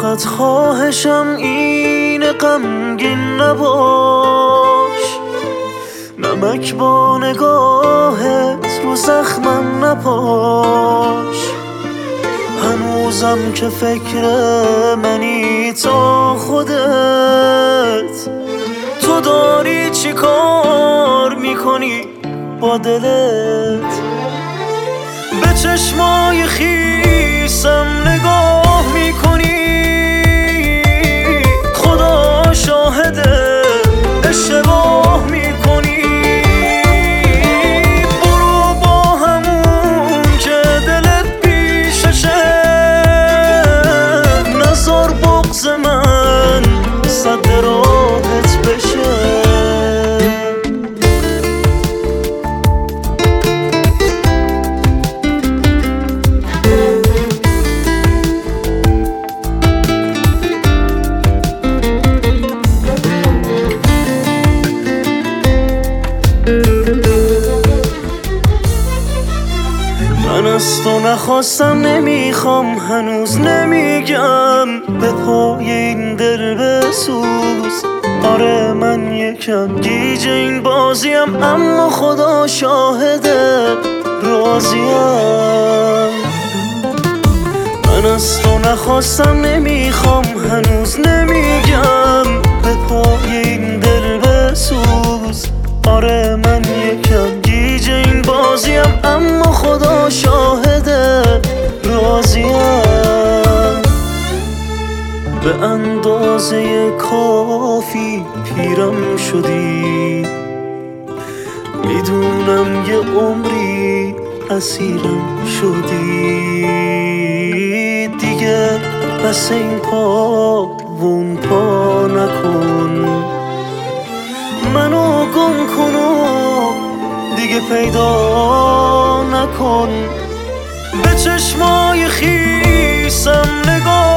فقط خواهشم اینه غمگین نباش، نمک با نگاهت رو زخمم نپاش. هنوزم که فکر منی تا خودت، تو داری چی کار میکنی با دلت؟ به چشمای خیسم نگاه میکنی، خدا شاهده اشتباه میکنی. برو با همون که دلت پیششه، نذار بغض من صد راهت بشه. من از تو نخواستم، نمیخوام، هنوز نمیگم به پای این دل بسوز. آره من یکم گیج این بازیم، اما خدا شاهده راضیم. من از تو نخواستم، نمیخوام، هنوز نمیگم به پای این دل بسوز. آره من یکم گیج این بازیم، اما خدا شاهده راضیم. به اندازه کافی پیرم شدی، میدونم یه عمری اسیرم شدی. دیگه بس این پا و اون پا نکن، منو گم کن و دیگه پیدا نکن. به چشمای خیسم نگاه